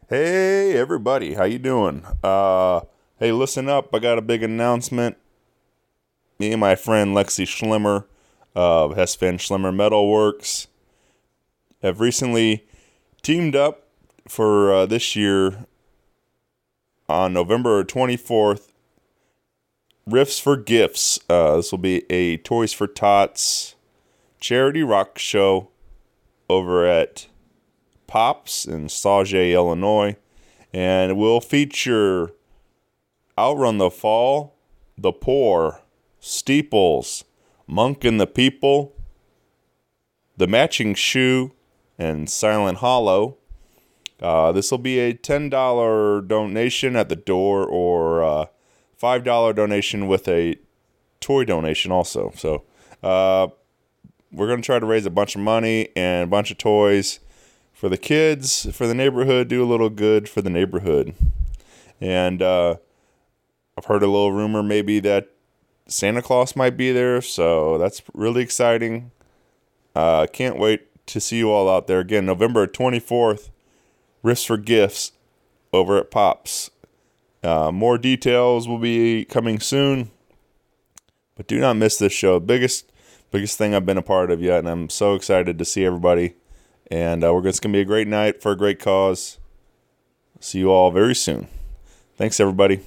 Hey everybody, how you doing? Hey, listen up, I got a big announcement. Me and my friend Lexi Schlimmer of Hess Van Schlimmer Metalworks have recently teamed up for this year on November 24th. Riffs for Gifts. This will be a Toys for Tots charity rock show over at Pops in Sauget, Illinois, and it will feature Outrun the Fall, The Poor, Steeples, Monk and the People, The Matching Shoe, and Silent Hollow. This will be a $10 donation at the door or $5 donation with a toy donation also. So we're going to try to raise a bunch of money and a bunch of toys for the kids, for the neighborhood, do a little good for the neighborhood. And I've heard a little rumor maybe that Santa Claus might be there, so that's really exciting. Can't wait to see you all out there. Again, November 24th, Riffs for Gifts over at Pops. More details will be coming soon, but do not miss this show. Biggest thing I've been a part of yet, and I'm so excited to see everybody. And it's going to be a great night for a great cause. See you all very soon. Thanks, everybody.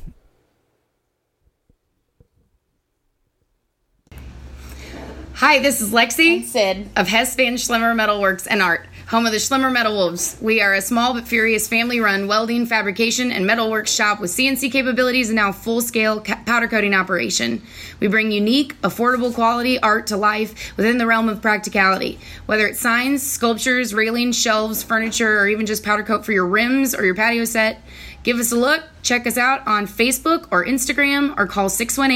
Hi, this is Lexi and Sid of Hess Van Schlimmer Metalworks and Art, home of the Schlimmer Metal Wolves. We are a small but furious family-run welding, fabrication, and metalworks shop with CNC capabilities and now full-scale powder coating operation. We bring unique, affordable quality art to life within the realm of practicality. Whether it's signs, sculptures, railings, shelves, furniture, or even just powder coat for your rims or your patio set, give us a look, check us out on Facebook or Instagram, or call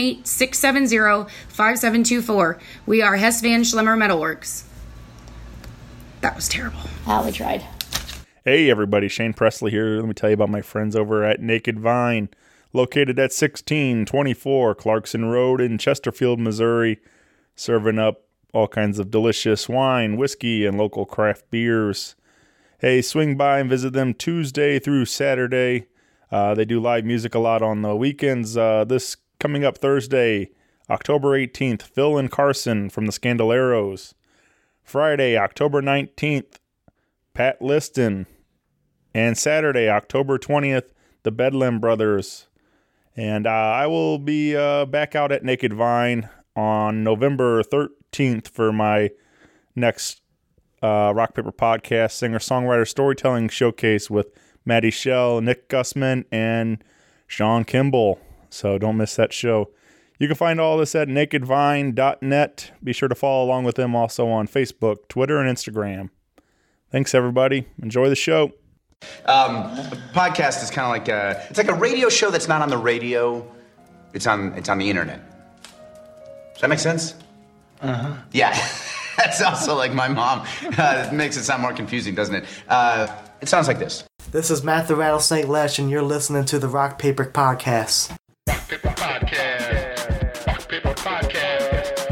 618-670-5724. We are Hess Van Schlimmer Metalworks. That was terrible. Oh, we tried. Hey everybody, Shane Presley here. Let me tell you about my friends over at Naked Vine, located at 1624 Clarkson Road in Chesterfield, Missouri, serving up all kinds of delicious wine, whiskey, and local craft beers. Hey, swing by and visit them Tuesday through Saturday. They do live music a lot on the weekends. This coming up Thursday, October 18th, Phil and Carson from the Scandaleros. Friday, October 19th, Pat Liston. And Saturday, October 20th, the Bedlam Brothers. And I will be back out at Naked Vine on November 13th for my next Rock Paper Podcast singer-songwriter storytelling showcase with Maddie Shell, Nick Gussman, and Sean Kimball. So don't miss that show. You can find all this at nakedvine.net. Be sure to follow along with them also on Facebook, Twitter, and Instagram. Thanks, everybody. Enjoy the show. A podcast is kind of like it's like a radio show that's not on the radio. It's on the internet. Does that make sense? Uh-huh. Yeah. That's also like my mom. It makes it sound more confusing, doesn't it? It sounds like this. This is Matt the Rattlesnake Lesh, and you're listening to the Rock Paper Podcast. Rock Paper Podcast. Rock Paper Podcast.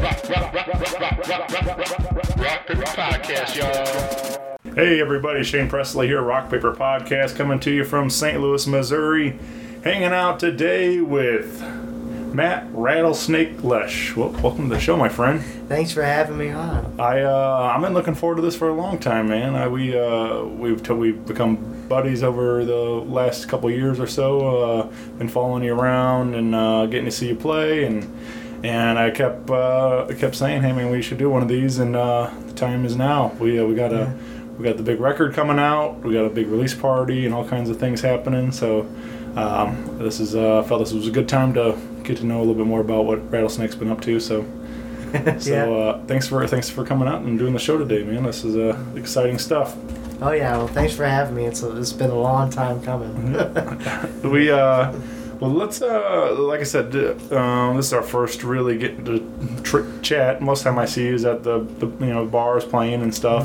Rock Paper Podcast, y'all. Hey everybody, Shane Presley here, Rock Paper Podcast, coming to you from St. Louis, Missouri. Hanging out today with Matt Rattlesnake Lesh. Well, welcome to the show, my friend. Thanks for having me on. I've been looking forward to this for a long time, man. We've become buddies over the last couple years or so. Been following you around and getting to see you play, and I kept saying, hey man, we should do one of these, and the time is now. We got the big record coming out. We got a big release party and all kinds of things happening. So felt this was a good time to get to know a little bit more about what Rattlesnake's been up to. So thanks for coming out and doing the show today, man. This is exciting stuff. Oh yeah, well thanks for having me. It's been a long time coming. Well, let's like I said, this is our first really getting to chat. Most time I see you is at the bars playing and stuff,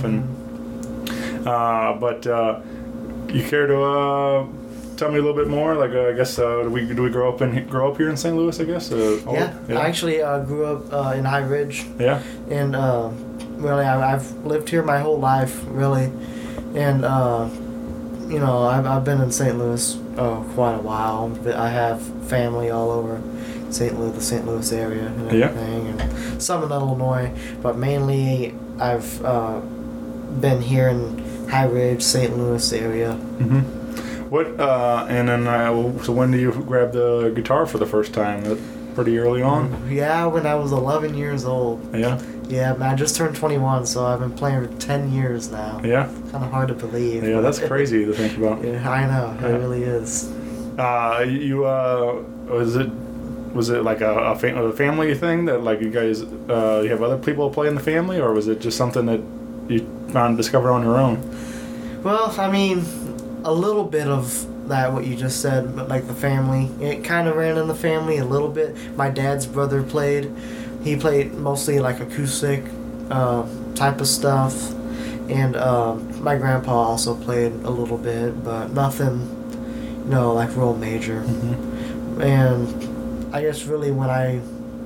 but you care to tell me a little bit more? Like, I guess, do we grow up here in St. Louis? I guess. Yeah, I actually grew up in High Ridge. Yeah. And really, I've lived here my whole life, really. And you know, I've been in St. Louis quite a while. I have family all over the St. Louis area and everything, and some in Illinois, but mainly I've been here in High Ridge, St. Louis area. What and then so when do you grab the guitar for the first time? Pretty early on? Yeah, when I was 11 years old. Yeah. Yeah, man, I just turned 21, so I've been playing for 10 years now. Yeah. Kind of hard to believe. Yeah, that's crazy to think about. Yeah, I know. It really is. Was it like a family thing that like you guys you have other people play in the family, or was it just something that you discovered on your own? Well, I mean, a little bit of that what you just said, but like the family, it kind of ran in the family a little bit. My dad's brother played. He played mostly like acoustic type of stuff, and my grandpa also played a little bit, but nothing, you know, like real major. And I guess really when I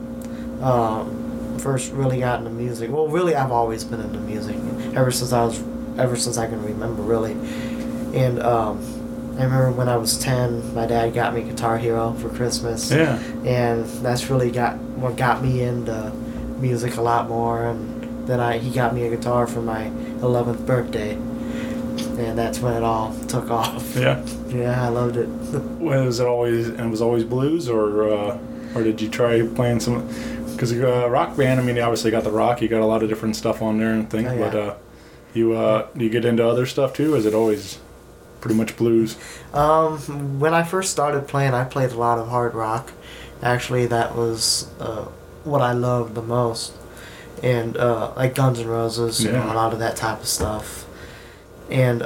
first really got into music, well, really I've always been into music ever since I can remember, really. And I remember when I was 10, my dad got me Guitar Hero for Christmas. Yeah. And that's really what got me into music a lot more. And then he got me a guitar for my 11th birthday. And that's when it all took off. Yeah. Yeah, I loved it. Was it always blues, or did you try playing some? Because rock band, I mean, you obviously got the rock, you got a lot of different stuff on there and things. Oh, yeah. But do you get into other stuff too? Or is it always pretty much blues? When I first started playing, I played a lot of hard rock. Actually, that was what I loved the most. And like Guns N' Roses, you know, a lot of that type of stuff. And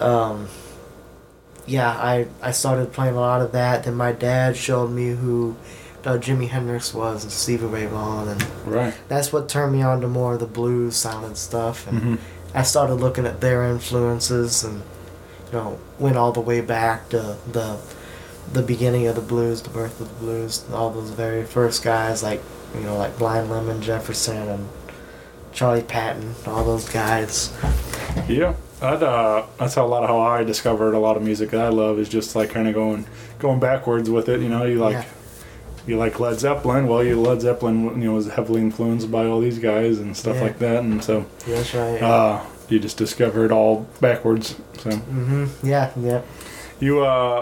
yeah, I started playing a lot of that. Then my dad showed me who Jimi Hendrix was and Stevie Ray Vaughan, and Right. that's what turned me on to more of the blues sounding stuff. And I started looking at their influences, and you know, went all the way back to the beginning of the blues, the birth of the blues, all those very first guys like, you know, like Blind Lemon, Jefferson, and Charlie Patton, all those guys. Yeah. That's how I discovered a lot of music that I love, is just like kind of going backwards with it. You know, you like Led Zeppelin. Well, Led Zeppelin, you know, was heavily influenced by all these guys and stuff like that, and so That's right. Yeah. You just discover it all backwards. So Yeah. you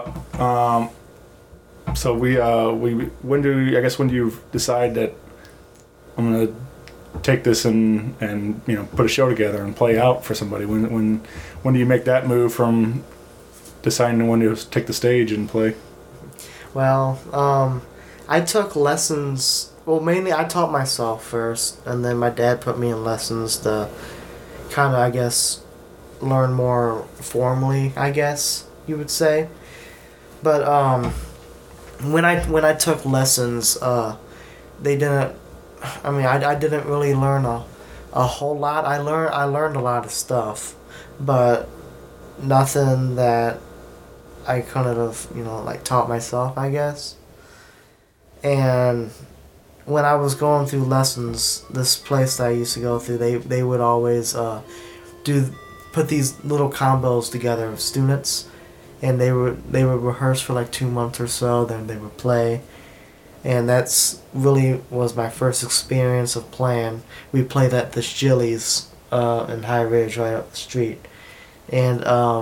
so when do you decide that I'm gonna take this and you know, put a show together and play out for somebody? When do you make that move from deciding when to take the stage and play? Well, I took lessons. Well, mainly I taught myself first, and then my dad put me in lessons to kind of, I guess, learn more formally, I guess you would say. But when I took lessons, they didn't. I mean, I didn't really learn a whole lot. I learned a lot of stuff, but nothing that I couldn't have, you know, like taught myself, I guess. And when I was going through lessons, this place that I used to go through, they would always put these little combos together of students, and they would rehearse for like 2 months or so, then they would play. And that's really was my first experience of playing. We played at the Chili's in High Ridge, right up the street. And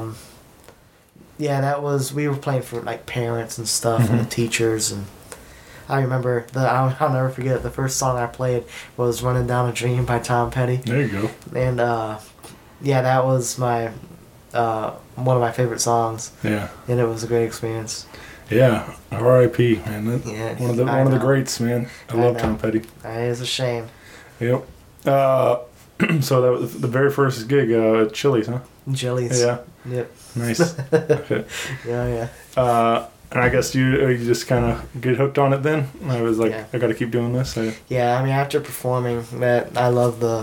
yeah, we were playing for like parents and stuff, and the teachers. And I remember I'll never forget it, the first song I played was "Running Down a Dream" by Tom Petty. There you go. And yeah, that was my one of my favorite songs. Yeah. And it was a great experience. Yeah, R.I.P. man. One of the greats, man. I love know. Tom Petty. It is a shame. Yep. So that was the very first gig at Chili's, huh? Chili's. Yeah. Yep. Nice. Okay. Yeah. And I guess you just kind of get hooked on it then. I was like, I got to keep doing this. Yeah, I mean, after performing, that I love the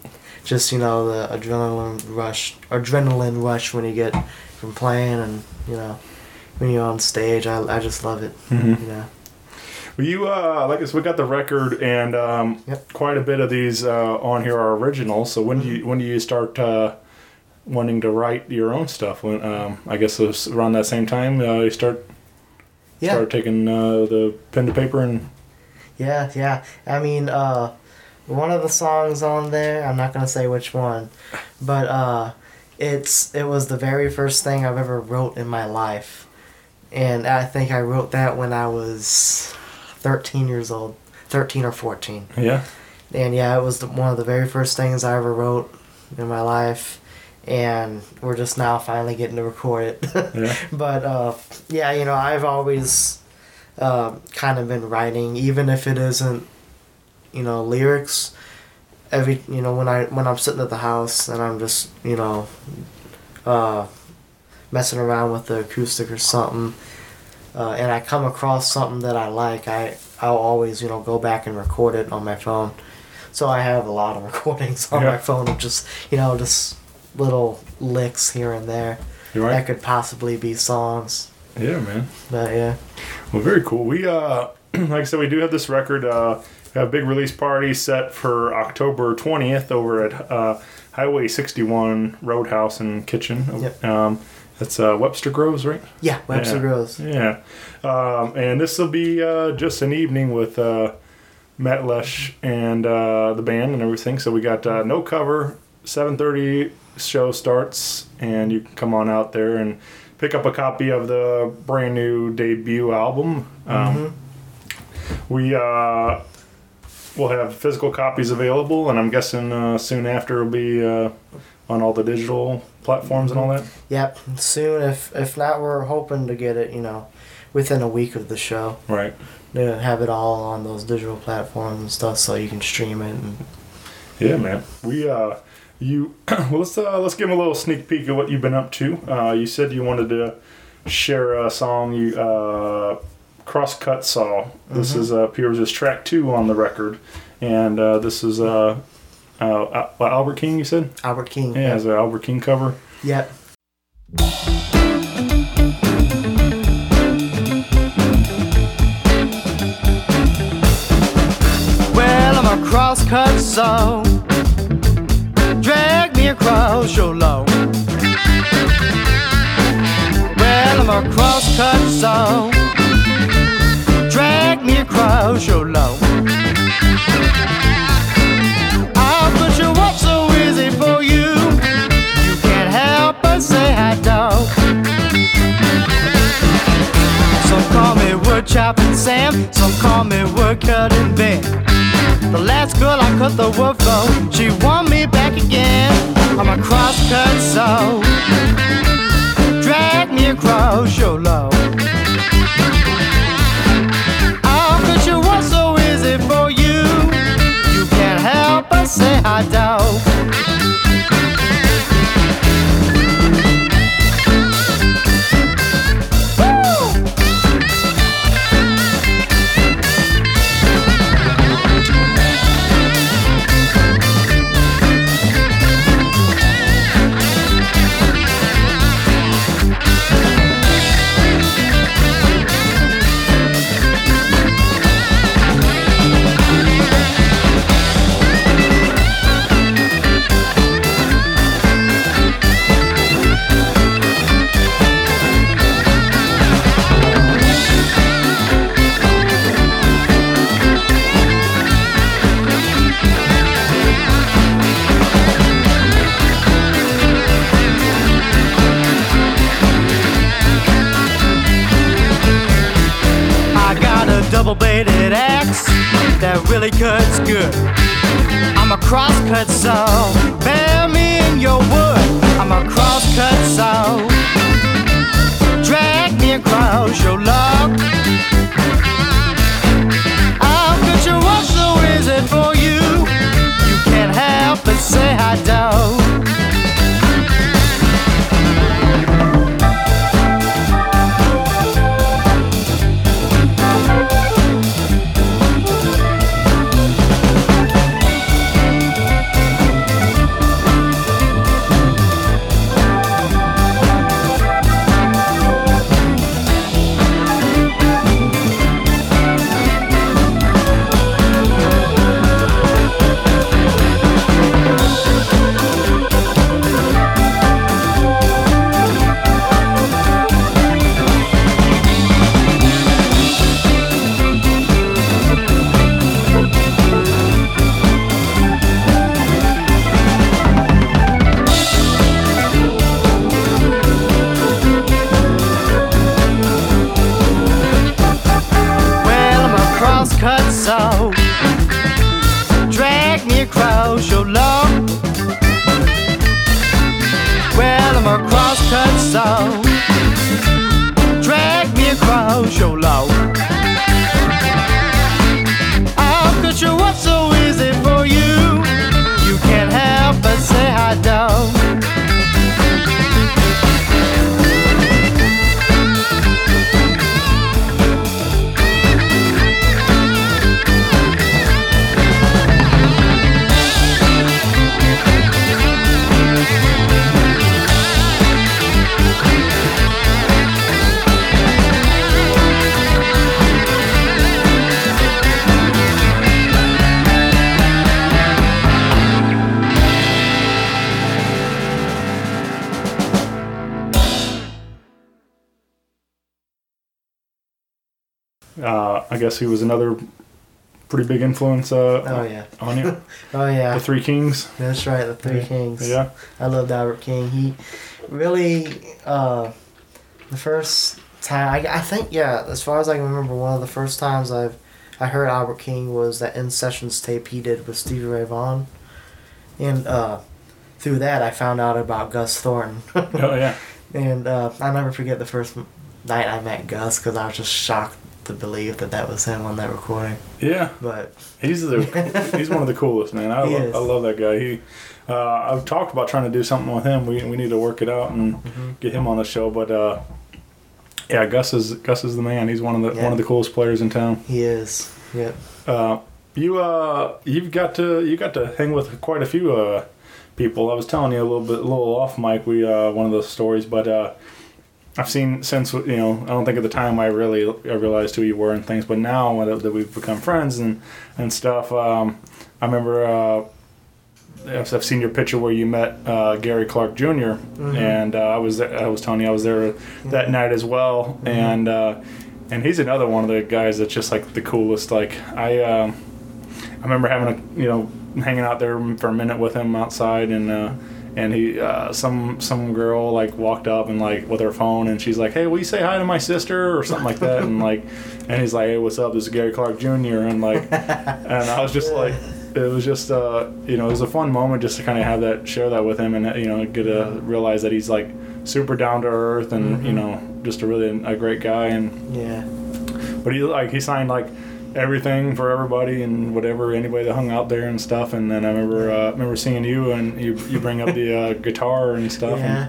adrenaline rush when you get from playing, and you know, when you're on stage. I just love it. You know. Well, you like us. We got the record, and quite a bit of these on here are originals. So when do you start wanting to write your own stuff? When I guess it was around that same time you start taking the pen to paper and. Yeah. I mean, one of the songs on there, I'm not gonna say which one, but it was the very first thing I've ever wrote in my life, and I think I wrote that when I was 13 years old, 13 or 14. Yeah. And yeah, it was one of the very first things I ever wrote in my life, and we're just now finally getting to record it. Yeah. But yeah, I've always kind of been writing, even if it isn't, lyrics. When I'm sitting at the house and I'm just, messing around with the acoustic or something, and I come across something that I like, I'll always, go back and record it on my phone. So I have a lot of recordings on my phone of just little licks here and there. You're right. That could possibly be songs. Yeah, man. But yeah. Well, very cool. We like I said, we do have this record. We have a big release party set for October 20th over at Highway 61 Roadhouse and Kitchen. Yep. That's Webster Groves, right? Yeah, Webster Groves. Yeah. And this will be just an evening with Matt Lesh and the band and everything. So we got no cover. 7:30 show starts, and you can come on out there and pick up a copy of the brand new debut album. We will have physical copies available, and I'm guessing soon after it'll be on all the digital platforms and all that. Yep, soon. If not, we're hoping to get it, within a week of the show. Right. To have it all on those digital platforms and stuff, so you can stream it. Yeah, man. We well, let's give them a little sneak peek of what you've been up to. You said you wanted to share a song you Crosscut Saw. This is appears as track 2 on the record, and this is Albert King. You said Albert King. Yeah, it's an Albert King cover. Yep. Well, I'm a crosscut saw. Drag me across your lawn. Well, I'm a crosscut saw. Drag me across your lawn. I'll put your walk so easy for you. You can't help but say hot dog. Some call me wood chopping Sam. Some call me wood cutting Ben. The last girl I cut the wood for, she won me back again. I'm a crosscut saw. Drag me across your lawn. I'll cut your walk so easy for you. You can't help but say hot dog. Double-bladed axe that really cuts good. I'm a crosscut saw. Bear me in your wood. I'm a crosscut saw. Drag me across your log. I'll cut your walk so easy for you. You can't help but say hot dog. I guess he was another pretty big influence Oh yeah. on you. Oh yeah. The Three Kings. That's right, the Three Kings. Yeah. I loved Albert King. He really, the first time, I think, yeah, as far as I can remember, one of the first times I heard Albert King was that In Sessions tape he did with Stevie Ray Vaughan. And through that, I found out about Gus Thornton. Oh, yeah. And I'll never forget the first night I met Gus, because I was just shocked to believe that was him on that recording. Yeah. But he's one of the coolest, man. I love that guy. I've talked about trying to do something with him. We need to work it out and get him on the show. But yeah, Gus is the man. He's one of the coolest players in town. He is. Yep. You got to hang with quite a few people. I was telling you a little off mic. One of those stories, but I've seen since, I don't think at the time I realized who you were and things, but now that we've become friends and stuff, I remember I've seen your picture where you met Gary Clark Jr. And I was telling you I was there that night as well, and he's another one of the guys that's just like the coolest. Like I remember having hanging out there for a minute with him outside, and he some girl like walked up and like with her phone, and she's like, "Hey, will you say hi to my sister?" or something like that, and he's like, "Hey, what's up? This is Gary Clark Jr." and and I was just like, it was just it was a fun moment just to kind of share that with him, and get to realize that he's like super down to earth and just a great guy, and yeah. But he signed like everything for everybody and whatever, anybody that hung out there and stuff. And then I remember seeing you, and you bring up the guitar and stuff. Yeah.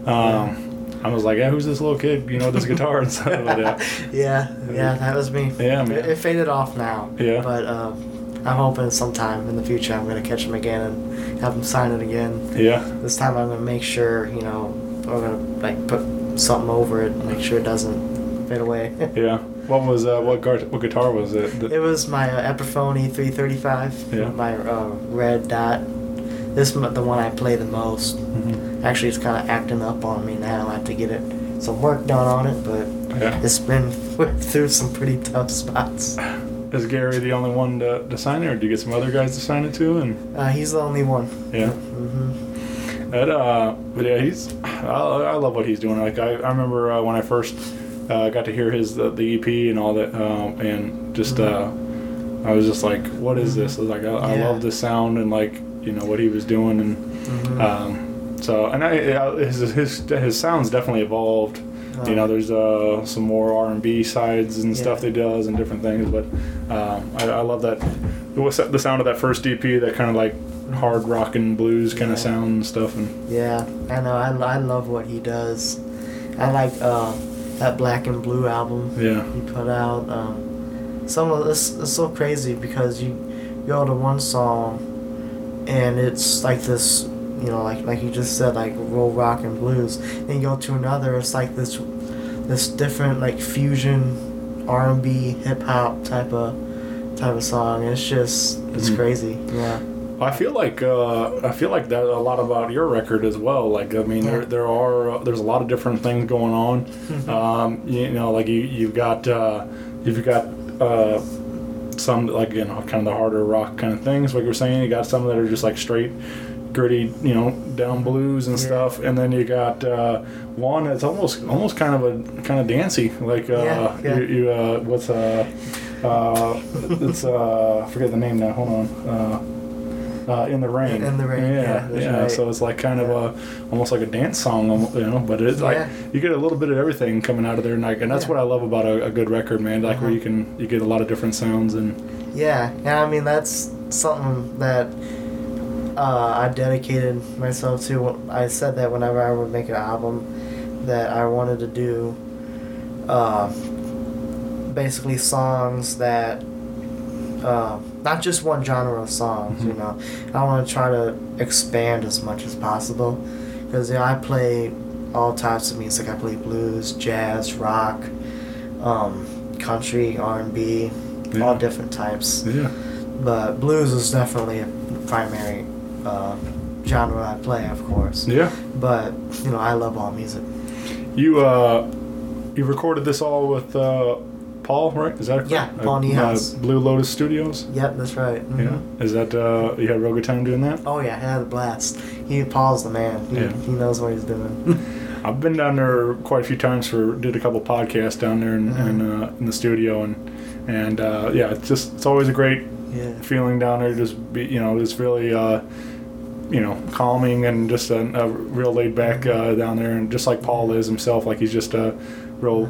And I was like, yeah, who's this little kid? This guitar and stuff. But, yeah, that was me. Yeah, man. It faded off now. Yeah. But I'm hoping sometime in the future I'm going to catch him again and have him sign it again. Yeah. This time I'm going to make sure, I'm going to like put something over it and make sure it doesn't fade away. Yeah. What was what guitar was it? It was my Epiphone E335. Yeah. My red dot. This is the one I play the most. Mm-hmm. Actually, it's kind of acting up on me now. I have to get some work done on it, but it's been through some pretty tough spots. Is Gary the only one to sign it, or do you get some other guys to sign it too? And he's the only one. Yeah. Mm-hmm. But yeah, I love what he's doing. Like I remember when I first got to hear the EP and all that, and just I was just like, what is this? I was like, I love the sound and like what he was doing, and so his sound's definitely evolved. There's some more R&B sides and stuff that he does and different things, but I love that. What's the sound of that first EP? That kind of like hard rock and blues kind of sound and stuff. And yeah, I know. I love what he does. I like that Black and Blue album. Yeah. He put out. Some of this is so crazy because you go to one song and it's like this, like you just said, like roll rock and blues. Then you go to another, it's like this different like fusion R&B hip hop type of song. It's just crazy. Yeah. I feel like that a lot about your record as well. Like I mean, there's a lot of different things going on. Like you've got some like kind of the harder rock kind of things. Like you were saying, you got some that are just like straight, gritty, down blues and stuff. And then you got one that's almost kind of dancey. Like what's it's I forget the name now. Hold on. In the Rain. In the Rain. Yeah. Right. So it's like kind of almost like a dance song, but it's like you get a little bit of everything coming out of there, and that's what I love about a good record, man. Like where you get a lot of different sounds and. Yeah. I mean that's something that I dedicated myself to. I said that whenever I would make an album, that I wanted to do basically songs that. Not just one genre of songs, I want to try to expand as much as possible, because I play all types of music. I play blues, jazz, rock, country, R&B, all different types. Yeah. But blues is definitely a primary genre I play, of course. Yeah. But I love all music. You recorded this all with Paul, right? Is that correct? Yeah, Paul Niehaus. Blue Lotus Studios. Yep, that's right. Mhm. Yeah. Is that you had a real good time doing that? Oh yeah, I had a blast. Paul's the man. He knows what he's doing. I've been down there quite a few times did a couple podcasts down there in the studio and yeah, it's always a great feeling down there. Just it's really calming and just a real laid back down there, and just like Paul is himself, like he's just a real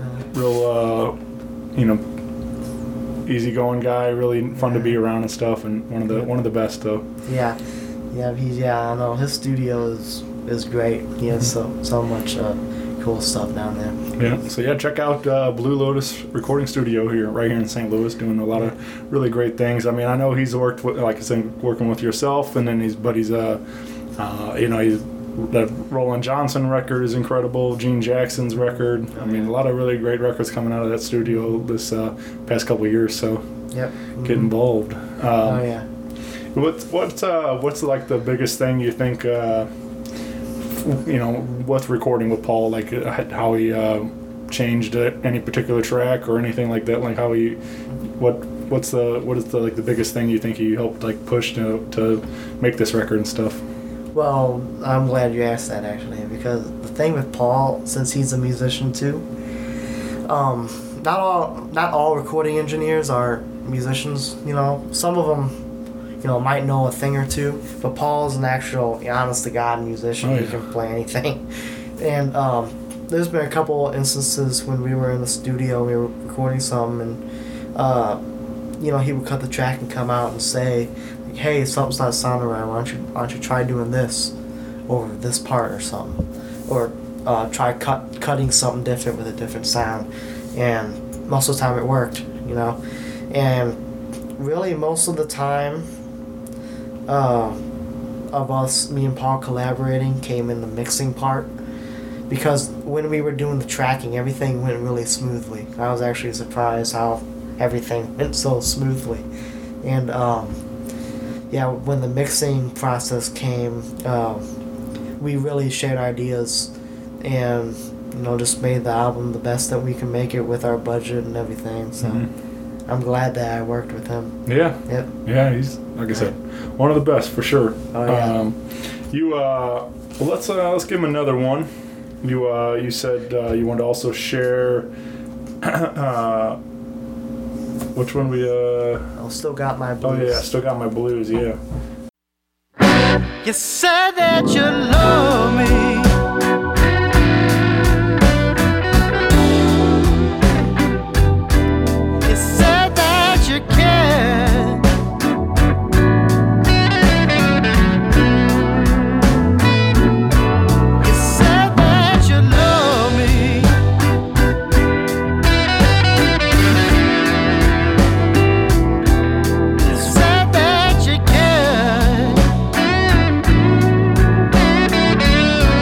easygoing guy, really fun to be around and stuff, and one of the best though. Yeah, I know his studio is great. He has so much cool stuff down there. Yeah, so check out Blue Lotus Recording Studio right here in St. Louis, doing a lot of really great things. I mean, I know he's worked with, like I said, working with yourself, and then he's that Roland Johnson record is incredible. Gene Jackson's record. I mean, a lot of really great records coming out of that studio this past couple of years. So, get involved. Oh yeah. What's like the biggest thing you think? With recording with Paul, like how he changed any particular track or anything like that. Like how what is the biggest thing you think he helped like push to make this record and stuff? Well, I'm glad you asked that actually, because the thing with Paul, since he's a musician too, not all recording engineers are musicians. Some of them, might know a thing or two, but Paul's an actual, honest to God musician. He can play anything. And there's been a couple instances when we were in the studio, we were recording some, and he would cut the track and come out and say, hey, something's not sounding right. Why don't you try doing this over this part or something, or try cutting something different with a different sound. And most of the time it worked, and really most of the time of us, me and Paul collaborating, came in the mixing part, because when we were doing the tracking, everything went really smoothly. I was actually surprised how everything went so smoothly. And when the mixing process came, we really shared ideas and just made the album the best that we can make it with our budget and everything. So I'm glad that I worked with him. Yeah. Yep. Yeah, he's, like I said, one of the best for sure. Oh yeah. Let's give him another one. You said you wanted to also share which one we I Still Got My Blues. Oh yeah, Still Got My Blues, yeah. You said that you love me. You said that you care. You said that you love me. You said that you care.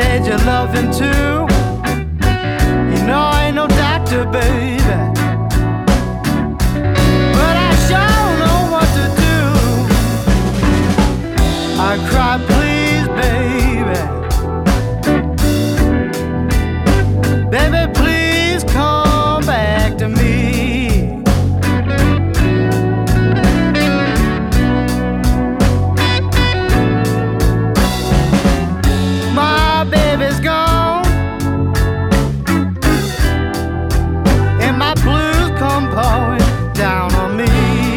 said you love him too. You know I ain't no doctor, baby, but I sure know what to do. I cry, please, baby, baby, please come back to me. My baby's gone, and my blues come pouring down on me.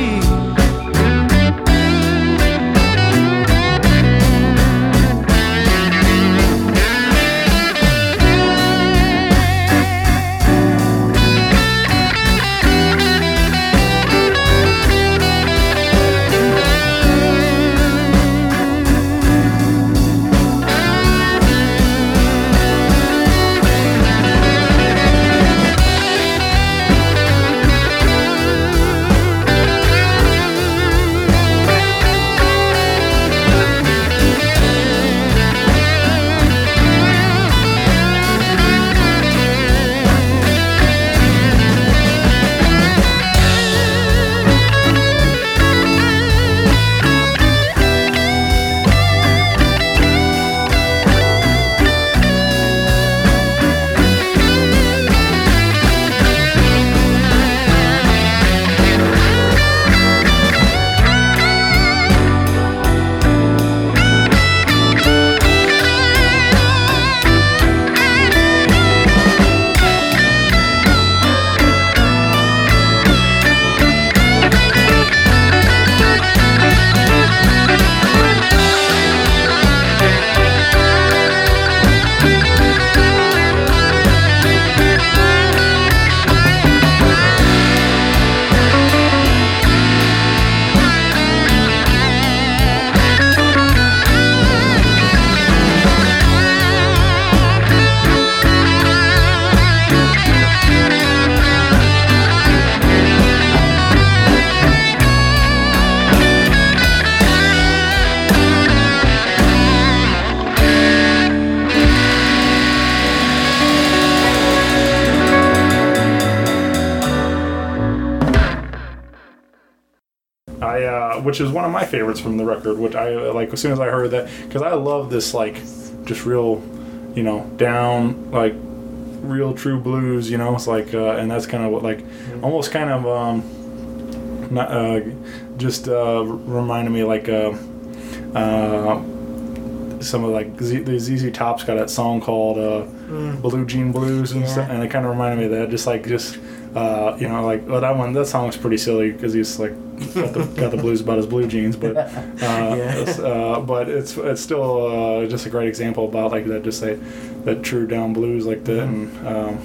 Which is one of my favorites from the record, which I like as soon as I heard that, because I love this like just real, you know, down like real true blues, you know. It's like and that's kind of what like almost kind of not just reminded me like some of like the ZZ Top's got that song called Blue Jean Blues and stuff, and it kind of reminded me of that, just you know, like, well, that song's pretty silly because he's like got the blues about his blue jeans, but but it's still just a great example about like that, just that true down blues like that. And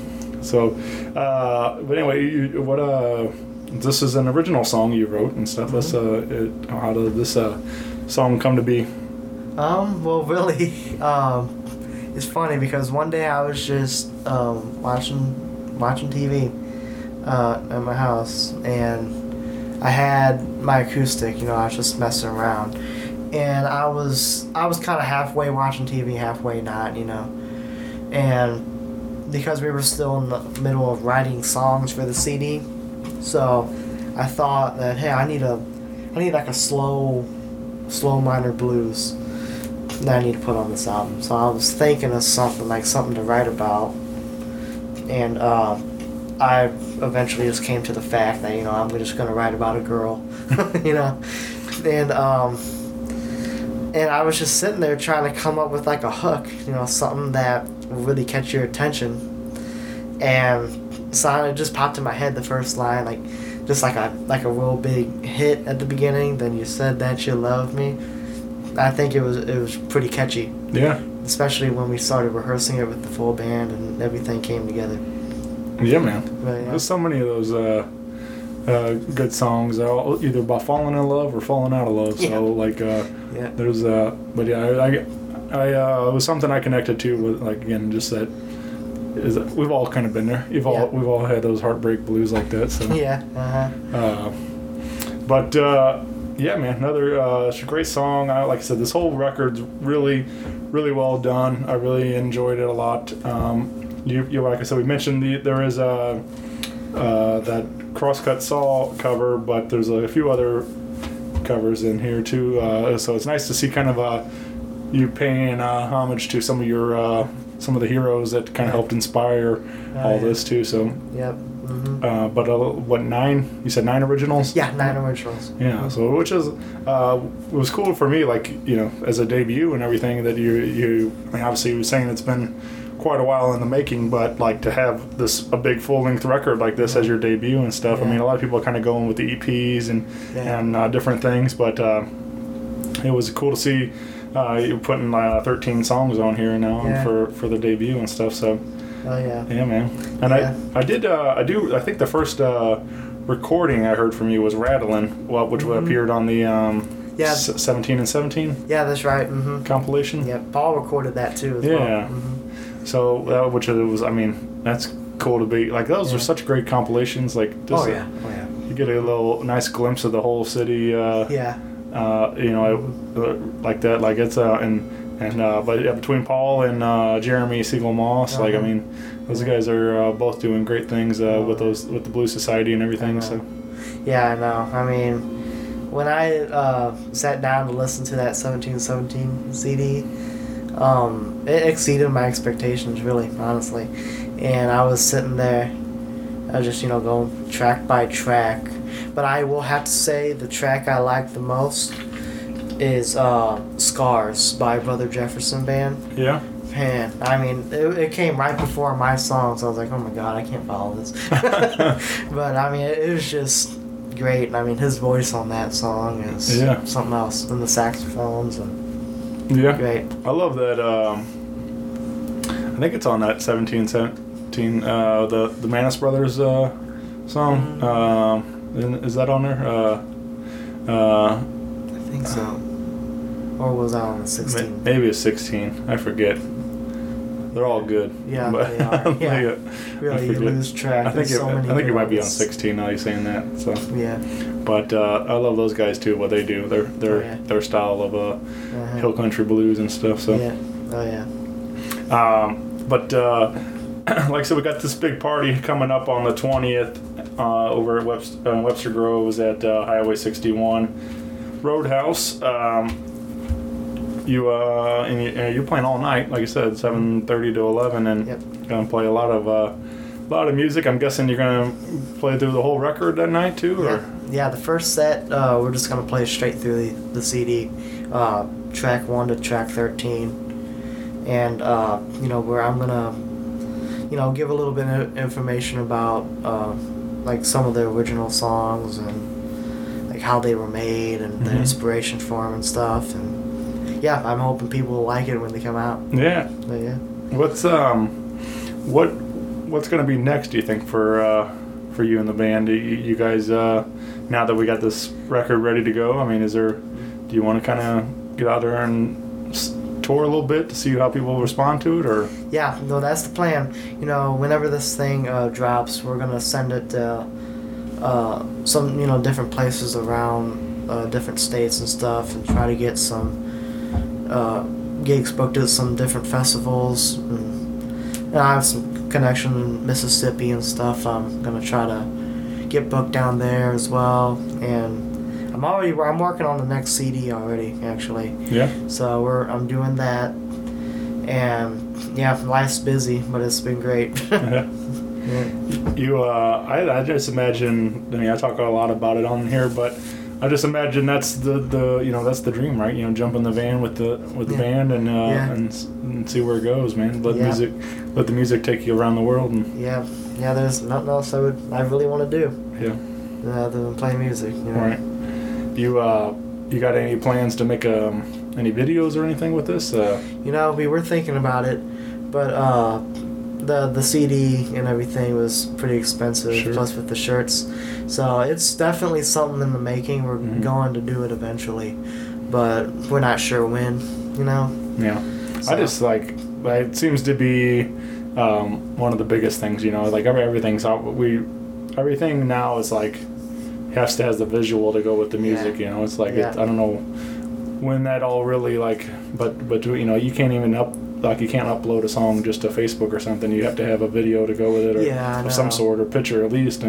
but anyway, this is an original song you wrote and stuff. Let's how did this song come to be? Well, really, it's funny because one day I was just watching TV at my house, and I had my acoustic, you know, I was just messing around, and I was kind of halfway watching TV, halfway not, you know, and because we were still in the middle of writing songs for the CD, so I thought that, hey, I need like a slow minor blues that I need to put on this album. So I was thinking of something to write about, and I eventually just came to the fact that, you know, I'm just gonna write about a girl, you know, and I was just sitting there trying to come up with like a hook, you know, something that will really catch your attention, and so it just popped in my head the first line, like just like a real big hit at the beginning. Then you said that you love me. I think it was pretty catchy. Yeah. Especially when we started rehearsing it with the full band and everything came together. Yeah, man. But, yeah. There's so many of those good songs, either about falling in love or falling out of love. Yeah. So like, there's but yeah, I it was something I connected to with, like, again, just that is we've all kind of been there. We've all had those heartbreak blues like that. So yeah. Yeah, man, another it's a great song. Like I said, this whole record's really, really well done. I really enjoyed it a lot. You like I said, we mentioned there is that Crosscut Saw cover, but there's a few other covers in here too. So it's nice to see kind of you paying homage to some of your some of the heroes that kind of helped inspire all this too. So Yep. but what 9? You said 9 originals? Yeah, 9 originals. Yeah. So which is was cool for me, like as a debut and everything that you. I mean, obviously you were saying it's been quite a while in the making, but like to have a big full length record like this as your debut and stuff. Yeah. I mean, a lot of people are kind of going with the EPs and different things, but it was cool to see you putting 13 songs on here now for the debut and stuff. So. Oh yeah. Yeah, man. And I think the first recording I heard from you was Rattlin', which appeared on the 17 and 17 Yeah, that's right. compilation. Yeah, Paul recorded that too as well. Yeah. So which it was, I mean, that's cool to be like. Those are such great compilations. Like, this you get a little nice glimpse of the whole city. Yeah. Like that. Like it's but yeah, between Paul and Jeremy Siegel Moss, like I mean, those guys are both doing great things with the Blues Society and everything. So. Yeah, I know. I mean, when I sat down to listen to that 1717 CD, it exceeded my expectations, really, honestly. And I was sitting there, I was just, going track by track. But I will have to say the track I like the most is Scars by Brother Jefferson Band. Yeah. Man, I mean, it came right before my song, so I was like, oh my god, I can't follow this. But, I mean, it was just great. I mean, his voice on that song is something else. And the saxophones and great. I love that. I think it's on that 1717, the Manis Brothers song. Is that on there? I think so. Or was that on the 16? Maybe it's 16. I forget. They're all good. Yeah, but they are. Yeah. Really, you lose track. I think it might be on 16 now you're saying that. So. Yeah. But I love those guys too, what they do. Their style of hill country blues and stuff. So. Yeah. Oh yeah. But like I said, we got this big party coming up on the 20th over at Webster Groves at Highway 61 Roadhouse. You're playing all night, like you said, 7:30 to 11, and gonna play a lot of music. I'm guessing you're gonna play through the whole record that night too, or? Yeah. The first set, we're just gonna play straight through the CD, track 1 to track 13, and where I'm gonna, give a little bit of information about like some of the original songs and like how they were made and the inspiration for them and stuff, and I'm hoping people will like it when they come out. Yeah. But, yeah. What's going to be next, do you think, for you and the band? You guys, now that we got this record ready to go, I mean, do you want to kind of get out there and tour a little bit to see how people respond to it, or? Yeah, no, that's the plan. Whenever this thing drops, we're going to send it to some, different places around different states and stuff, and try to get some gigs booked at some different festivals. And I have some connection in Mississippi and stuff. I'm gonna try to get booked down there as well. And I'm working on the next CD already, actually. Yeah. So I'm doing that. And life's busy, but it's been great. I just imagine. I mean, I talk a lot about it on here, but I just imagine that's the that's the dream, right? Jump in the van with the band and see where it goes, man. Let the music take you around the world. And there's nothing else I really want to do. Yeah. Other than play music. Right. You got any plans to make any videos or anything with this? We were thinking about it, but the CD and everything was pretty expensive, plus with the shirts. So it's definitely something in the making. We're going to do it eventually, but we're not sure when, Yeah. So. I just it seems to be one of the biggest things, like everything's everything now is like has the visual to go with the music, It's like I don't know when that all really like, but you know, you can't even you can't upload a song just to Facebook or something. You have to have a video to go with it, or of some sort, or picture at least,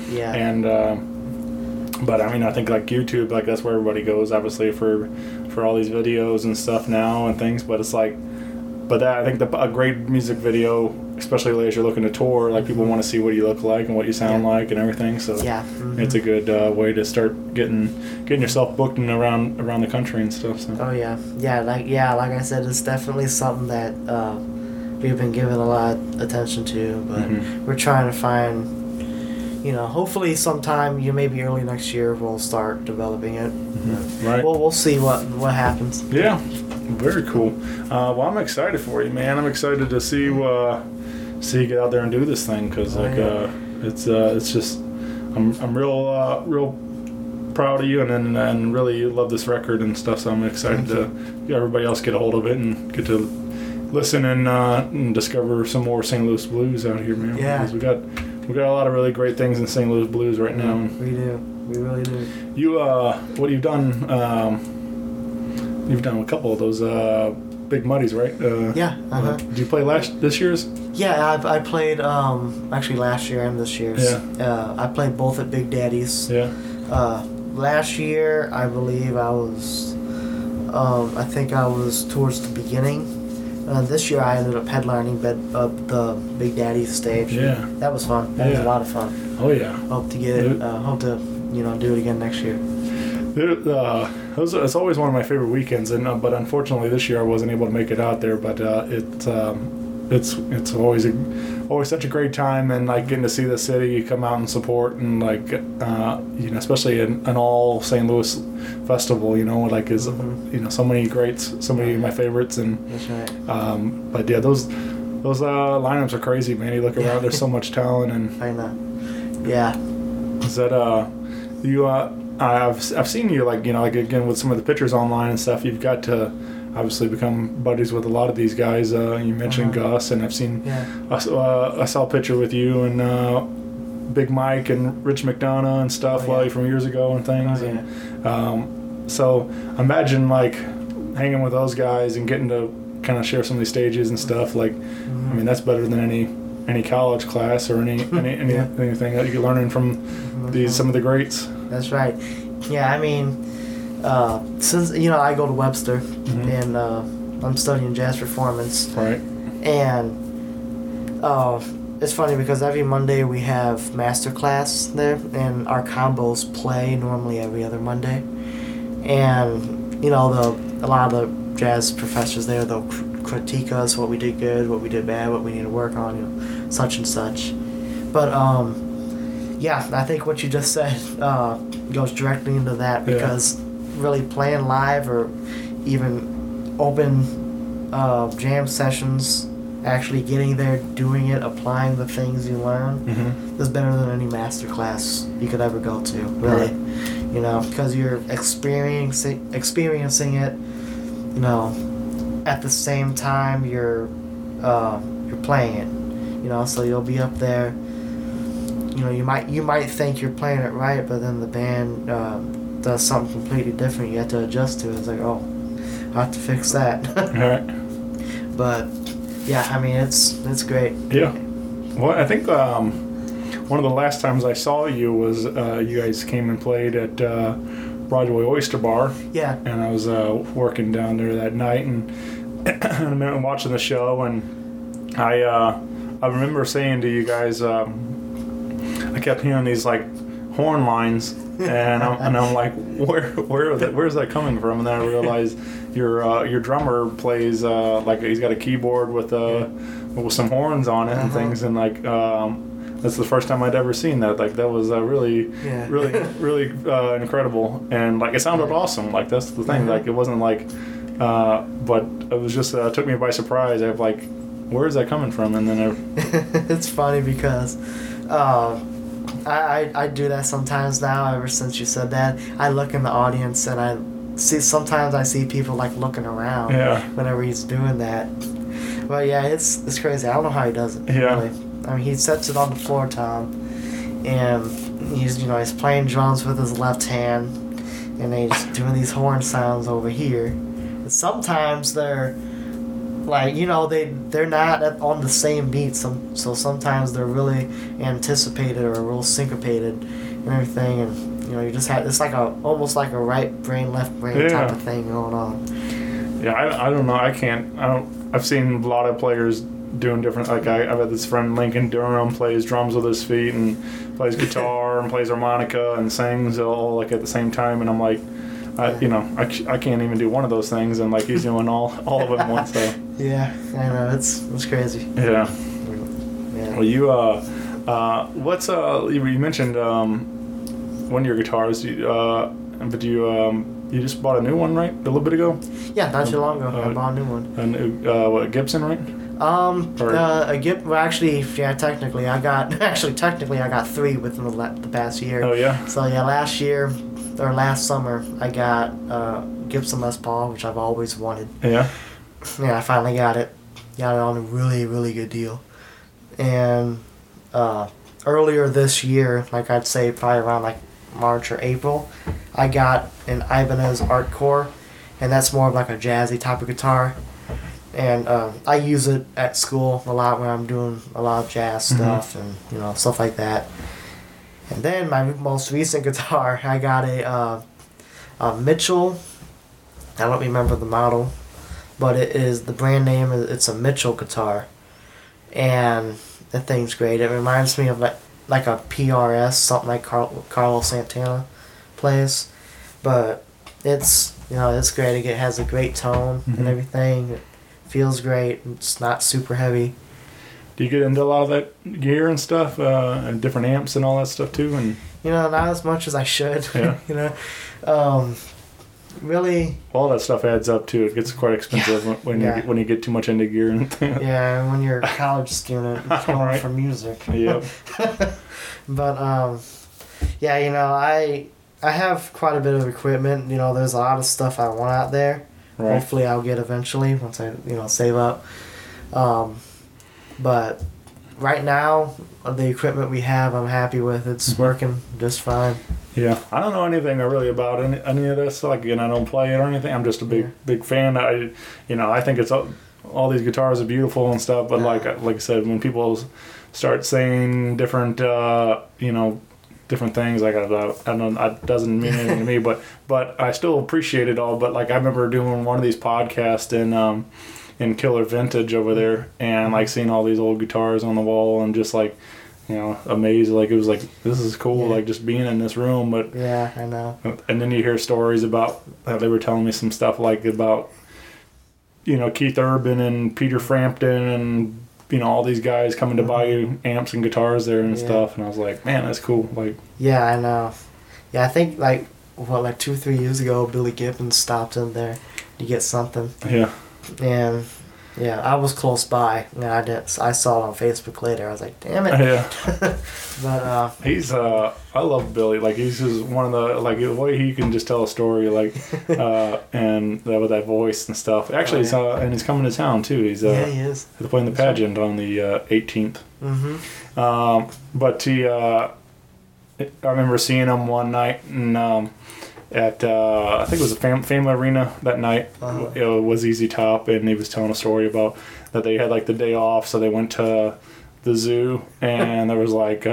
but I mean, I think like YouTube, like that's where everybody goes, obviously for all these videos and stuff now and things. But it's like, I think a great music video, especially as you're looking to tour, like people want to see what you look like and what you sound like and everything. So it's a good way to start getting yourself booked and around the country and stuff. So. Oh like I said, it's definitely something that we've been giving a lot of attention to, but we're trying to find. You know, hopefully sometime, maybe early next year, we'll start developing it. Right. We'll see what happens. Yeah, very cool. Well, I'm excited for you, man. I'm excited to see you get out there and do this thing, because it's just I'm real proud of you, and really love this record and stuff. So I'm excited to get everybody else get a hold of it and get to listen and discover some more St. Louis blues out here, man. Yeah. Because we got a lot of really great things in St. Louis blues right now. We do. We really do. You what you've done? You've done a couple of those Big Muddies, right? Yeah. Did you play this year's? Yeah, I played actually last year and this year's. Yeah. I played both at Big Daddy's. Yeah. Last year, I believe I was. I think I was towards the beginning. This year I ended up headlining the Big Daddy stage. Yeah. That was fun. That was a lot of fun. Oh yeah. Hope to get it. Hope to do it again next year. It's always one of my favorite weekends, but unfortunately this year I wasn't able to make it out there. But it's always such a great time, and like getting to see the city come out and support, and like especially an all St. Louis festival, like is so many greats, so many of my favorites, and that's right. But yeah, those lineups are crazy, man. You look around, there's so much talent, and I know. Yeah. Is that you? I've seen you like again with some of the pictures online and stuff. You've got to obviously become buddies with a lot of these guys. You mentioned Gus, and I've seen. Yeah. I saw a picture with you and Big Mike and Rich McDonough and stuff from years ago and things. Oh, yeah. And so imagine like hanging with those guys and getting to kind of share some of these stages and stuff. Like, I mean, that's better than any college class or anything that you're learning from some of the greats. That's right. Yeah, I mean, since I go to Webster and I'm studying jazz performance. Right. And it's funny because every Monday we have master class there, and our combos play normally every other Monday. And a lot of the jazz professors there, they'll critique us, what we did good, what we did bad, what we need to work on, such and such. But yeah, I think what you just said goes directly into that, because really playing live or even open jam sessions, actually getting there, doing it, applying the things you learn, is better than any master class you could ever go to, really. Right. Because you're experiencing it, at the same time you're playing it, so you'll be up there. You might think you're playing it right, but then the band does something completely different. You have to adjust to it. It's like, oh, I have to fix that. Right. But yeah, I mean, it's great. Yeah. Well, I think one of the last times I saw you was you guys came and played at Broadway Oyster Bar. Yeah. And I was working down there that night and watching the show, and I remember saying to you guys. I kept hearing these like horn lines, and I'm like, where's that coming from? And then I realized your drummer plays like he's got a keyboard with some horns on it and things, and like that's the first time I'd ever seen that. Like that was really incredible, and like it sounded awesome. Like that's the thing. Like it wasn't like, but it was just took me by surprise. I was like, where is that coming from? And then it's funny because. I do that sometimes now. Ever since you said that, I look in the audience and sometimes I see people like looking around whenever he's doing that. But yeah, it's crazy. I don't know how he does it. Yeah. Really. I mean, he sets it on the floor tom, and he's playing drums with his left hand, and they just doing these horn sounds over here. And sometimes they're like, you know, they're not on the same beat. So sometimes they're really anticipated or real syncopated and everything, and you know, you just have, it's like almost like a right brain left brain type of thing going on. Yeah, I don't know. I've seen a lot of players doing different. Like I've had this friend Lincoln Durham plays drums with his feet and plays guitar and plays harmonica and sings all like at the same time, and I'm like, I can't even do one of those things, and like he's doing all of them at once. So Yeah, I know, it's crazy. yeah. Yeah. Well, you you mentioned one of your guitars, but you just bought a new one, right? A little bit ago. Yeah, not too long ago, I bought a new one. A new, what, Gibson, right? Technically I got 3 within the past year. Oh yeah. So yeah, last summer I got Gibson Les Paul, which I've always wanted. Yeah. Yeah, I finally got it. Got it on a really, really good deal. And earlier this year, like I'd say probably around like March or April, I got an Ibanez Art Core, and that's more of like a jazzy type of guitar. And I use it at school a lot when I'm doing a lot of jazz stuff and you know, stuff like that. And then my most recent guitar, I got a Mitchell. I don't remember the model, but it is the brand name. It's a Mitchell guitar, and the thing's great. It reminds me of like a PRS, something like Carlos Santana plays, but it's, you know, it's great. It has a great tone and everything. It feels great. It's not super heavy. Do you get into a lot of that gear and stuff, and different amps and all that stuff too? And you know, not as much as I should. Yeah. You know, really. all that stuff adds up too. It gets quite expensive when you get too much into gear and things. Yeah, when you're a college student going Right. for music. Yep. But yeah, you know, I have quite a bit of equipment. You know, there's a lot of stuff I want out there. Right. Hopefully, I'll get eventually once I save up. But right now, the equipment we have, I'm happy with. It's working just fine. Yeah, I don't know anything really about any of this. Like, again, I don't play it or anything. I'm just a big fan. I think it's all these guitars are beautiful and stuff. But like I said, when people start saying different, different things, like I don't know, it doesn't mean anything to me. But I still appreciate it all. But like I remember doing one of these podcasts in Killer Vintage over there, and like seeing all these old guitars on the wall, and just like, you know, amazed. Like it was like, this is cool. Like just being in this room. But yeah, I know. And then you hear stories about they were telling me some stuff like about, you know, Keith Urban and Peter Frampton and, you know, all these guys coming to buy you amps and guitars there and stuff. And I was like, man, that's cool. Like, yeah, I know. Yeah, I think like 2-3 years ago, Billy Gibbons stopped in there to get something. Yeah. And yeah, I was close by. And I saw it on Facebook later. I was like, damn it. Yeah. But he's I love Billy. Like he's just one of the, like the way he can just tell a story, like and with that voice and stuff. Actually, and he's coming to town too. He's yeah, he is. He's playing the pageant on the 18th. But he I remember seeing him one night and at I think it was a family arena that night. It was Easy Top, and he was telling a story about that they had like the day off, so they went to the zoo, and there was like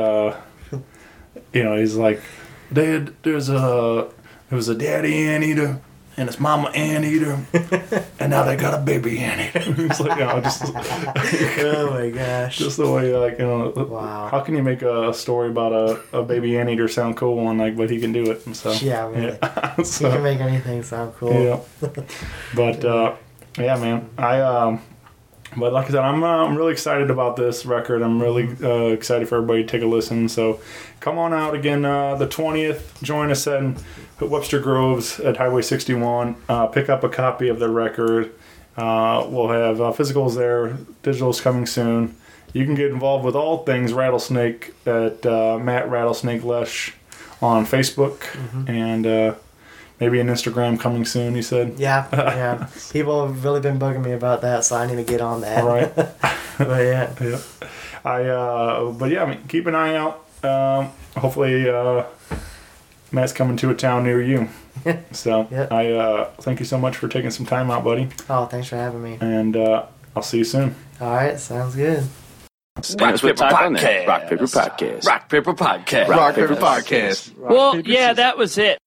he's like, Dad, there was a daddy anteater and his mama anteater, and now they got a baby anteater. It's like, oh my gosh, just the way, like, you know, wow. How can you make a story about a baby anteater sound cool, and like, but he can do it. So yeah, really. Yeah. So, he can make anything sound cool. Yeah. But yeah, man, but like I said, I'm really excited about this record. I'm really excited for everybody to take a listen. So come on out again the 20th. Join us at Webster Groves at Highway 61. Pick up a copy of the record. We'll have physicals there. Digital's coming soon. You can get involved with all things Rattlesnake at Matt Rattlesnake Lesh on Facebook, and maybe an Instagram coming soon, you said? Yeah. People have really been bugging me about that, so I need to get on that. All right. But yeah. Yeah. But yeah, I mean, keep an eye out. Hopefully, Matt's coming to a town near you. So Yep. I thank you so much for taking some time out, buddy. Oh, thanks for having me. And I'll see you soon. All right, sounds good. Rock Paper Podcast. Rock Paper Podcast. Rock Paper Podcast. Rock Paper Podcast. Well, yeah, that was it.